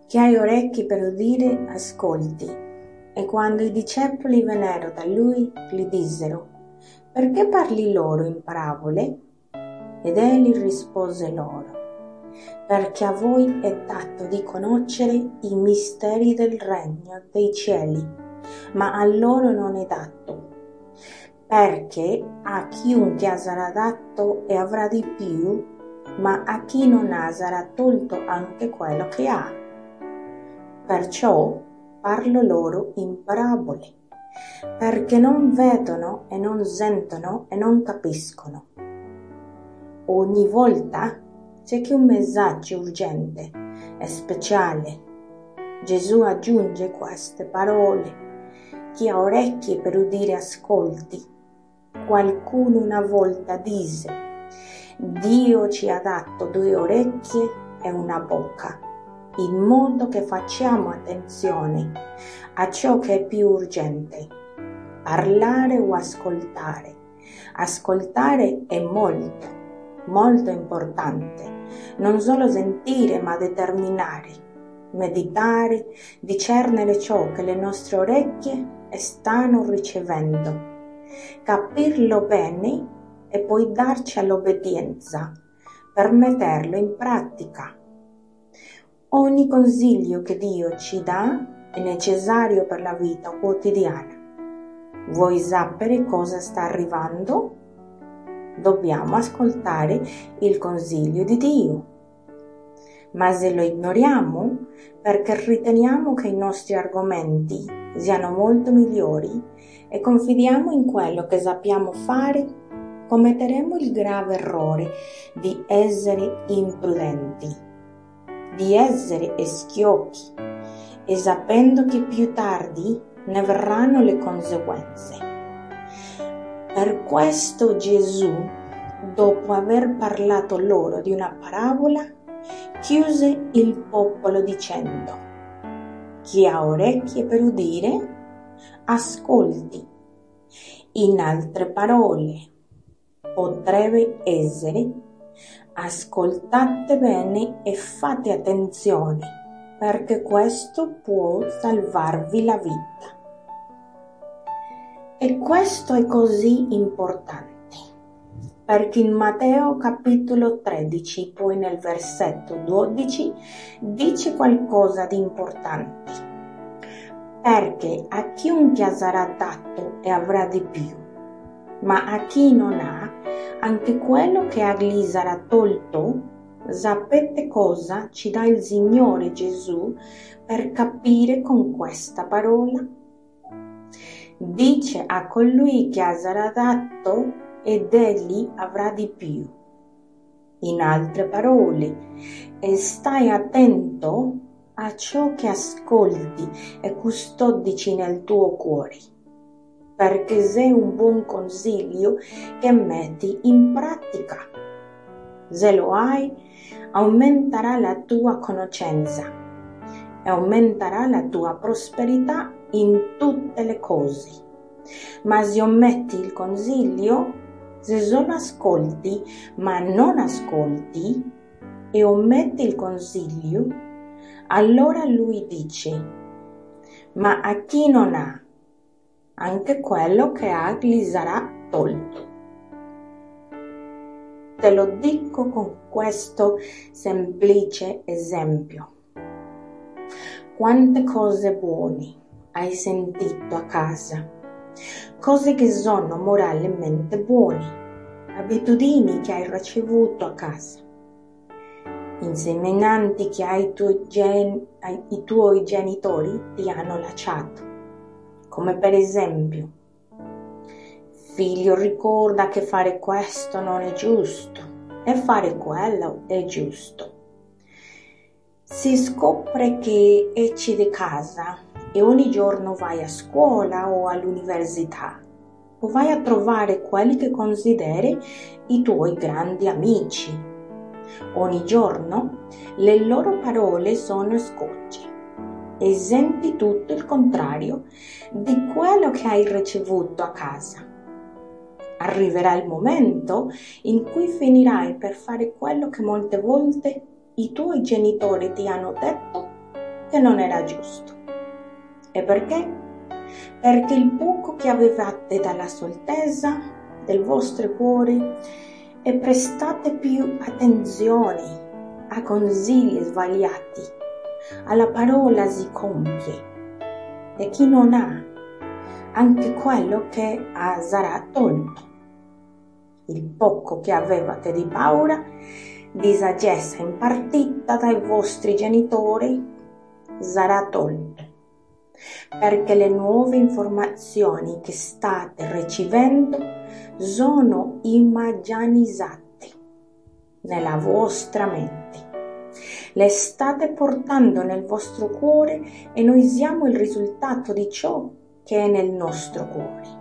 Chi hai orecchi per udire, ascolti. E quando i discepoli vennero da lui, gli dissero: perché parli loro in parabole? Ed egli rispose loro: perché a voi è dato di conoscere i misteri del regno dei cieli, ma a loro non è dato. Perché a chiunque sarà dato e avrà di più, ma a chi non ha sarà tolto anche quello che ha. Perciò parlo loro in parabole, perché non vedono e non sentono e non capiscono. Ogni volta c'è che un messaggio urgente e speciale. Gesù aggiunge queste parole: chi ha orecchie per udire ascolti. Qualcuno una volta disse: Dio ci ha dato 2 orecchie e una bocca, in modo che facciamo attenzione a ciò che è più urgente, parlare o ascoltare. Ascoltare è molto importante, non solo sentire ma determinare, meditare, discernere ciò che le nostre orecchie stanno ricevendo, capirlo bene e poi darci all'obbedienza per metterlo in pratica. Ogni consiglio che Dio ci dà è necessario per la vita quotidiana. Vuoi sapere cosa sta arrivando? Dobbiamo ascoltare il consiglio di Dio. Ma se lo ignoriamo perché riteniamo che i nostri argomenti siano molto migliori e confidiamo in quello che sappiamo fare, commetteremo il grave errore di essere imprudenti, di essere schiocchi e sapendo che più tardi ne verranno le conseguenze. Per questo Gesù, dopo aver parlato loro di una parabola, chiuse il popolo dicendo: chi ha orecchie per udire, ascolti. In altre parole, potrebbe essere: ascoltate bene e fate attenzione, perché questo può salvarvi la vita. E questo è così importante, perché in Matteo capitolo 13, poi nel versetto 12, dice qualcosa di importante. Perché a chiunque sarà dato e avrà di più, ma a chi non ha, anche quello che ha gli sarà tolto. Sapete cosa ci dà il Signore Gesù per capire con questa parola? Dice a colui che sarà dato ed egli avrà di più. In altre parole, stai attento a ciò che ascolti e custodici nel tuo cuore, perché sei un buon consiglio che metti in pratica. Se lo hai, aumenterà la tua conoscenza e aumenterà la tua prosperità in tutte le cose. Ma se ometti il consiglio, se solo ascolti ma non ascolti e ometti il consiglio, allora lui dice: ma a chi non ha, anche quello che ha gli sarà tolto. Te lo dico con questo semplice esempio. Quante cose buone hai sentito a casa, cose che sono moralmente buone, abitudini che hai ricevuto a casa, insegnanti che i tuoi genitori ti hanno lasciato, come per esempio: figlio, ricorda che fare questo non è giusto e fare quello è giusto. Si scopre che esci di casa e ogni giorno vai a scuola o all'università o vai a trovare quelli che consideri i tuoi grandi amici. Ogni giorno le loro parole sono scocce e senti tutto il contrario di quello che hai ricevuto a casa. Arriverà il momento in cui finirai per fare quello che molte volte i tuoi genitori ti hanno detto che non era giusto. E perché? Perché il poco che avevate dalla stoltezza del vostro cuore e prestate più attenzione a consigli sbagliati, alla parola si compie, e chi non ha, anche quello che ha sarà tolto. Il poco che avevate di paura, di saggezza impartita dai vostri genitori, sarà tolto, perché le nuove informazioni che state ricevendo sono immaginizzate nella vostra mente. Le state portando nel vostro cuore e noi siamo il risultato di ciò che è nel nostro cuore.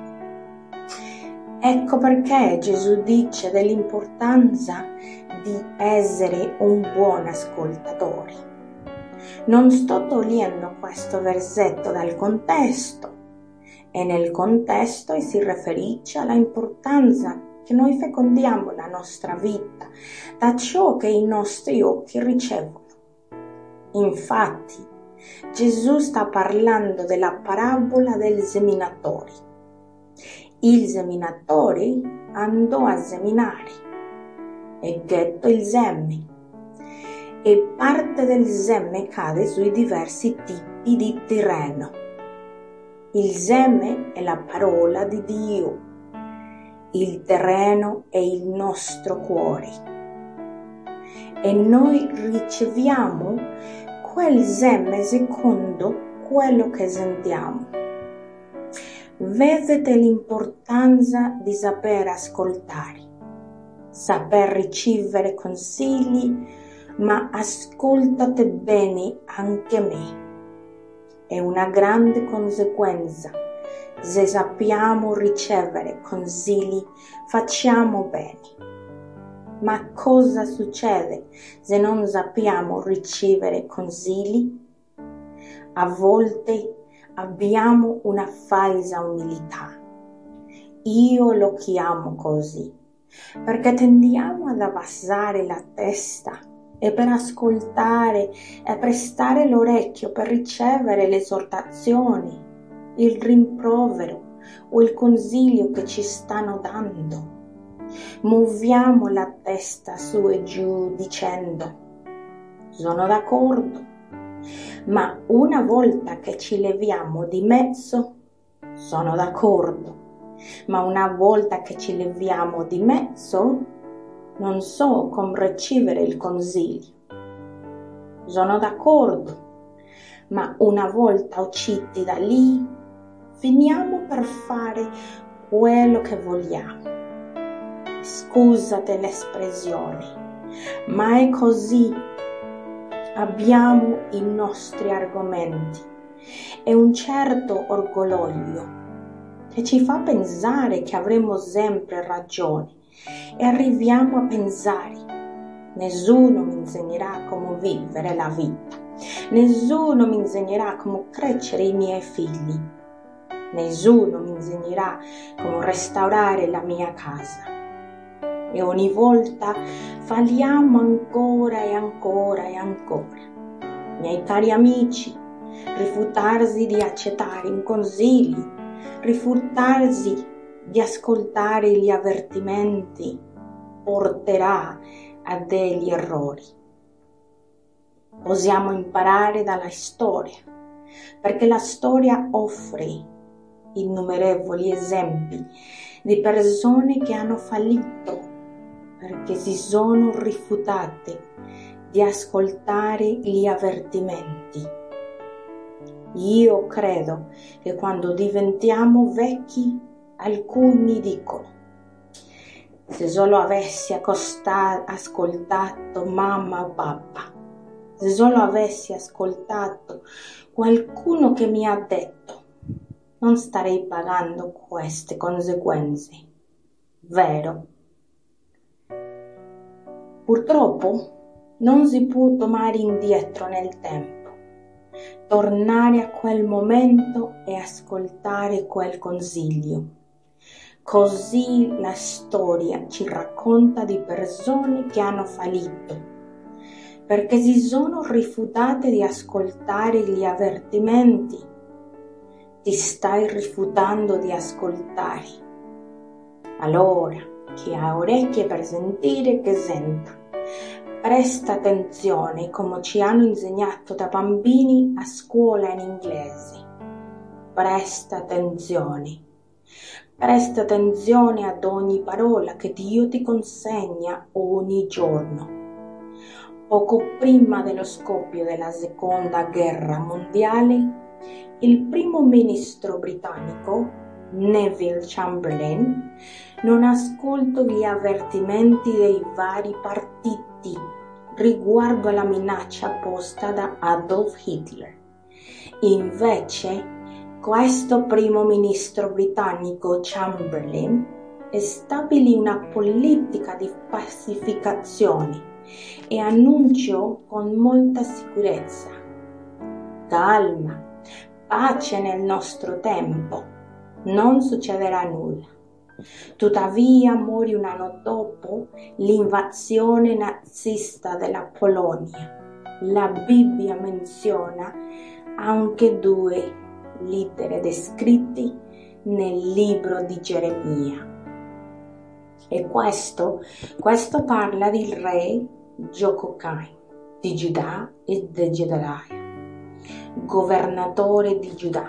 Ecco perché Gesù dice dell'importanza di essere un buon ascoltatore. Non sto togliendo questo versetto dal contesto, e nel contesto si riferisce all'importanza che noi fecondiamo la nostra vita da ciò che i nostri occhi ricevono. Infatti, Gesù sta parlando della parabola del seminatore. Il seminatore andò a seminare e gettò il seme, e parte del seme cade sui diversi tipi di terreno. Il seme è la parola di Dio, il terreno è il nostro cuore, e noi riceviamo quel seme secondo quello che sentiamo. Vedete l'importanza di saper ascoltare, saper ricevere consigli, ma ascoltate bene anche me. È una grande conseguenza. Se sappiamo ricevere consigli, facciamo bene. Ma cosa succede se non sappiamo ricevere consigli? A volte abbiamo una falsa umiltà. Io lo chiamo così, perché tendiamo ad abbassare la testa e per ascoltare e prestare l'orecchio per ricevere le esortazioni, il rimprovero o il consiglio che ci stanno dando. Muoviamo la testa su e giù dicendo: sono d'accordo, ma una volta che ci leviamo di mezzo, sono d'accordo, ma una volta che ci leviamo di mezzo, non so come ricevere il consiglio. Sono d'accordo, ma una volta usciti da lì, finiamo per fare quello che vogliamo. Scusate l'espressione, ma è così. Abbiamo i nostri argomenti e un certo orgoglio che ci fa pensare che avremo sempre ragione, e arriviamo a pensare: nessuno mi insegnerà come vivere la vita, nessuno mi insegnerà come crescere i miei figli, nessuno mi insegnerà come restaurare la mia casa. E ogni volta falliamo ancora e ancora e ancora. Miei cari amici, rifiutarsi di accettare un consiglio, rifiutarsi di ascoltare gli avvertimenti porterà a degli errori. Possiamo imparare dalla storia, perché la storia offre innumerevoli esempi di persone che hanno fallito perché si sono rifiutate di ascoltare gli avvertimenti. Io credo che quando diventiamo vecchi, alcuni dicono: se solo avessi ascoltato mamma o papà, se solo avessi ascoltato qualcuno che mi ha detto, non starei pagando queste conseguenze. Vero? Purtroppo non si può tornare indietro nel tempo, tornare a quel momento e ascoltare quel consiglio. Così la storia ci racconta di persone che hanno fallito, perché si sono rifiutate di ascoltare gli avvertimenti. Ti stai rifiutando di ascoltare. Allora, chi ha orecchie per sentire, che senta. Presta attenzione, come ci hanno insegnato da bambini a scuola in inglese. Presta attenzione. Presta attenzione ad ogni parola che Dio ti consegna ogni giorno. Poco prima dello scoppio della Seconda Guerra Mondiale, il primo ministro britannico, Neville Chamberlain, non ascoltò gli avvertimenti dei vari partiti riguardo alla minaccia posta da Adolf Hitler. Invece, questo primo ministro britannico Chamberlain stabilì una politica di pacificazione e annunciò con molta sicurezza: calma, pace nel nostro tempo, non succederà nulla. Tuttavia morì un anno dopo l'invasione nazista della Polonia. La Bibbia menziona anche 2 lettere descritti nel libro di Geremia. E questo parla del re Giococain di Giuda e di Gedalia, governatore di Giuda.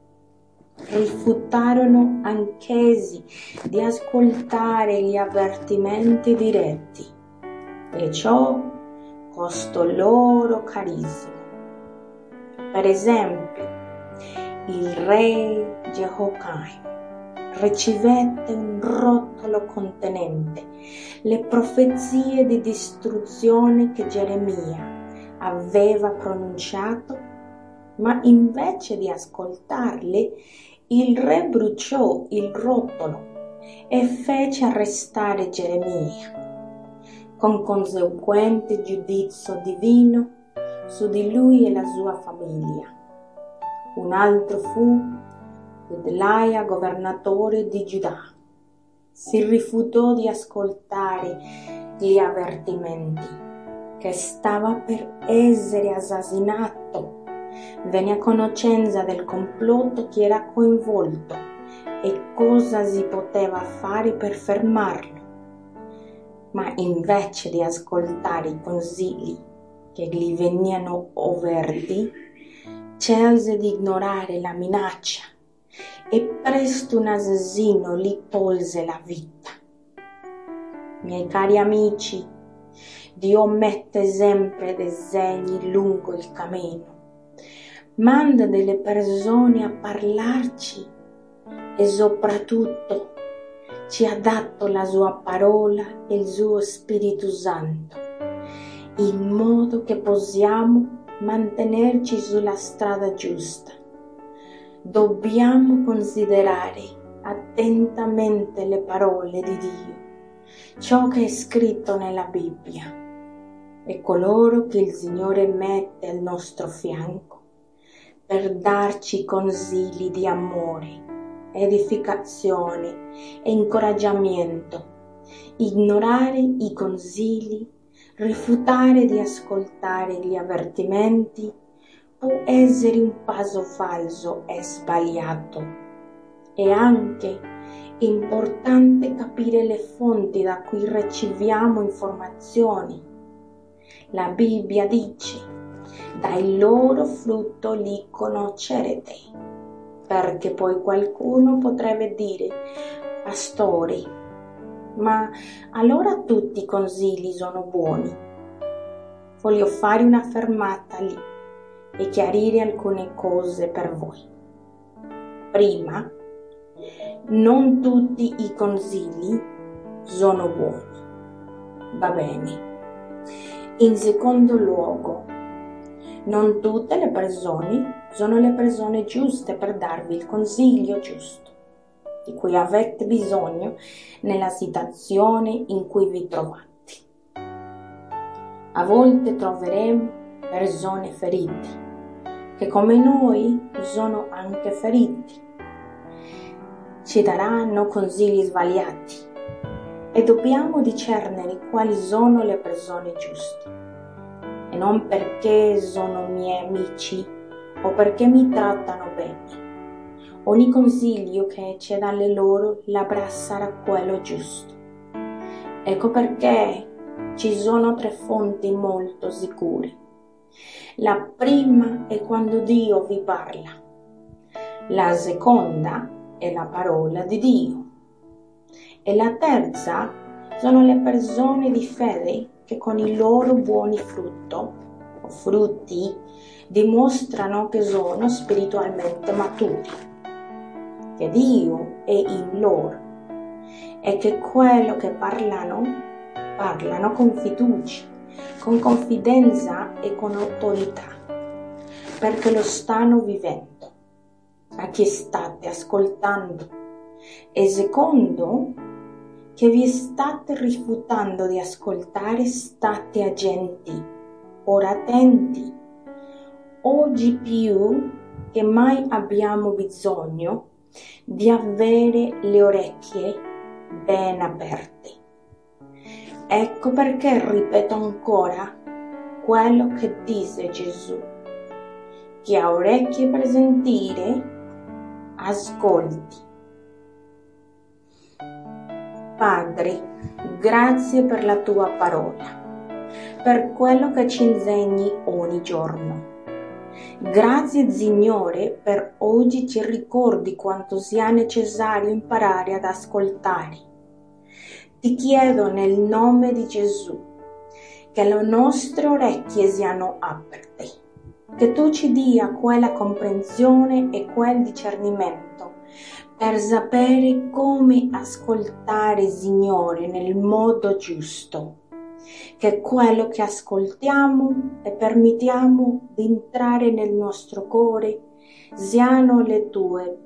Rifiutarono anch'essi di ascoltare gli avvertimenti diretti, e ciò costò loro carissimo. Per esempio, il re Giococain ricevette un rotolo contenente le profezie di distruzione che Geremia aveva pronunciato, ma invece di ascoltarle, il re bruciò il rotolo e fece arrestare Geremia, con conseguente giudizio divino su di lui e la sua famiglia. Un altro fu Gedalia, governatore di Giuda. Si rifiutò di ascoltare gli avvertimenti che stava per essere assassinato. Venne a conoscenza del complotto che era coinvolto e cosa si poteva fare per fermarlo. Ma invece di ascoltare i consigli che gli venivano offerti, scelse di ignorare la minaccia e presto un assassino gli tolse la vita. Miei cari amici, Dio mette sempre dei segni lungo il cammino. Manda delle persone a parlarci e soprattutto ci ha dato la sua parola e il suo Spirito Santo, in modo che possiamo mantenerci sulla strada giusta. Dobbiamo considerare attentamente le parole di Dio, ciò che è scritto nella Bibbia, e coloro che il Signore mette al nostro fianco per darci consigli di amore, edificazione e incoraggiamento. Ignorare i consigli, rifiutare di ascoltare gli avvertimenti può essere un passo falso e sbagliato. È anche importante capire le fonti da cui riceviamo informazioni. La Bibbia dice: dai loro frutto li conoscerete. Perché poi qualcuno potrebbe dire: pastore, ma allora tutti i consigli sono buoni? Voglio fare una fermata lì e chiarire alcune cose per voi. Prima, non tutti i consigli sono buoni. Va bene. In secondo luogo, non tutte le persone sono le persone giuste per darvi il consiglio giusto, di cui avete bisogno nella situazione in cui vi trovate. A volte troveremo persone ferite, che come noi sono anche feriti. Ci daranno consigli sbagliati e dobbiamo discernere quali sono le persone giuste. e non perché sono miei amici o perché mi trattano bene. Ogni consiglio che esce dalle loro labbra sarà quello giusto. Ecco perché ci sono 3 fonti molto sicure. La prima è quando Dio vi parla. La seconda è la parola di Dio. E la terza sono le persone di fede che con i loro buoni frutti dimostrano che sono spiritualmente maturi, che Dio è in loro e che quello che parlano con fiducia, con confidenza e con autorità, perché lo stanno vivendo. A chi state ascoltando? E secondo, che vi state rifiutando di ascoltare, state attenti. Oggi più che mai abbiamo bisogno di avere le orecchie ben aperte. Ecco perché ripeto ancora quello che dice Gesù. Chi ha orecchie per sentire, ascolti. Padre, grazie per la tua parola, per quello che ci insegni ogni giorno. Grazie Signore per oggi ci ricordi quanto sia necessario imparare ad ascoltare. Ti chiedo nel nome di Gesù che le nostre orecchie siano aperte, che tu ci dia quella comprensione e quel discernimento per sapere come ascoltare, Signore, nel modo giusto, che quello che ascoltiamo e permettiamo di entrare nel nostro cuore siano le tue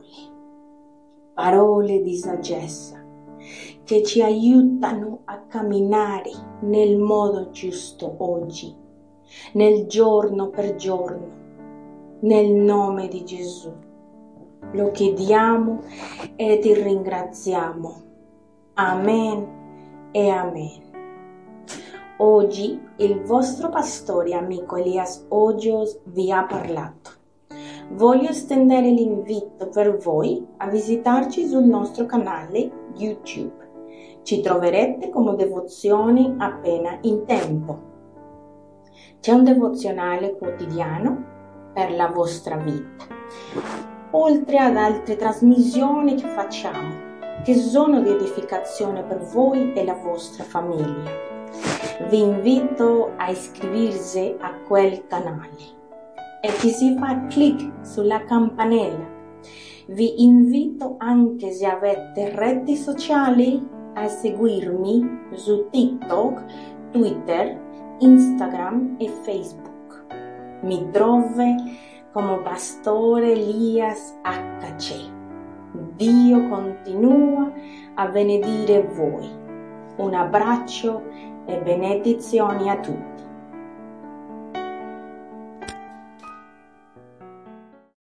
parole di saggezza, che ci aiutano a camminare nel modo giusto oggi, nel giorno per giorno, nel nome di Gesù. Lo chiediamo e ti ringraziamo. Amen e amen. Oggi il vostro pastore amico Elias Hoyos vi ha parlato. Voglio estendere l'invito per voi a visitarci sul nostro canale YouTube. Ci troverete come devozioni appena in tempo. C'è un devozionale quotidiano per la vostra vita, oltre ad altre trasmissioni che facciamo, che sono di edificazione per voi e la vostra famiglia. Vi invito a iscriversi a quel canale e che si fa clic sulla campanella. Vi invito anche, se avete reti sociali, a seguirmi su TikTok, Twitter, Instagram e Facebook. Mi trovi come Pastore Elias HC. Dio continua a benedire voi. Un abbraccio e benedizioni a tutti.